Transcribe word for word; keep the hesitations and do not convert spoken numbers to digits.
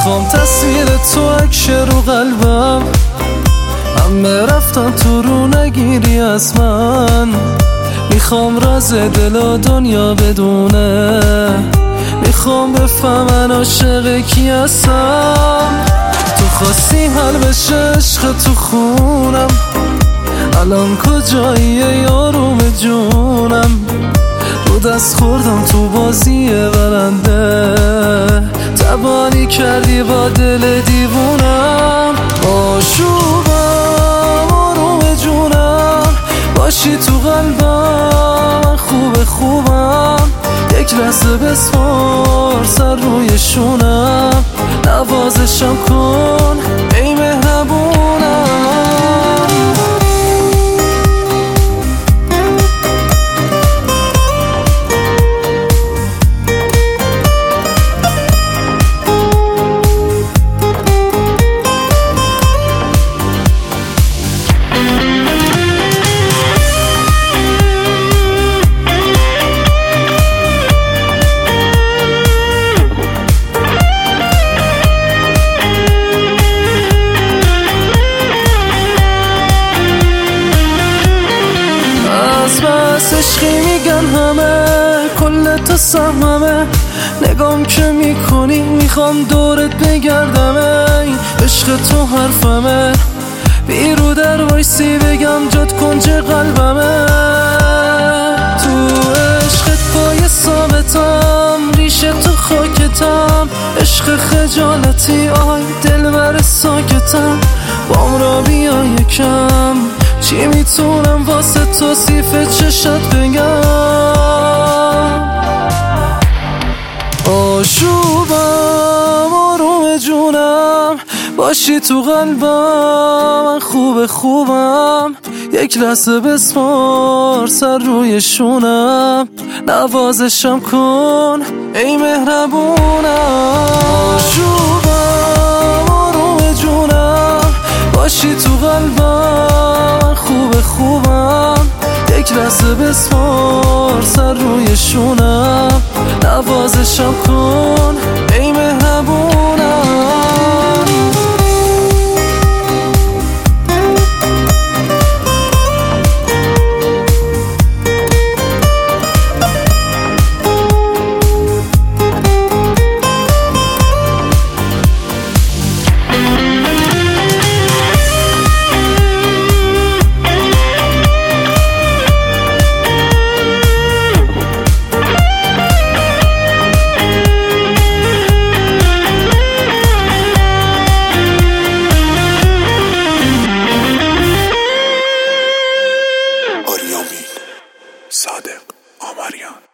میخوام تصویر تو عکشه رو قلبم، همه رفتن تو رو نگیری از من. میخوام راز دل و دنیا بدونه، میخوام بفهمن عاشق کی هستم. تو خواستی حل بشه عشق تو خونم، الان کجاییه یاروم جونم؟ رو دست خوردم تو بازی برنده، تبانی کردی با دل دیوونم. آشوبم آروم جونم، باشی تو قلبم، خوب خوبم. یک لحظه بسپار سر روی شونم، نوازشم کن ای مهربونم. بس عشقی میگن همه، کل تو سهممه. نگام که میکنی میخوام دورت بگردم، ای عشق تو حرفمه. بیرو در وایسی بگم جات کنج قلبمه. تو عشقت پای ثابتم، ریشه تو خاکتم. عشق خجالتی آی دل بر ساکتم، بام را بیا یکم. چی میتونم واسه توصیف چشت بگم؟ آشوبم آروم جونم، باشی تو قلبم، خوب خوبم. یک لحظه بسپار سر روی شونم، نوازشم کن ای مهربونم. آشوبم آروم جونم، باشی تو قلبم، خوب خوبم. یک لحظه بسپار سر روی شونم، نوازشم کن ای مهربونم. صادق آمریان.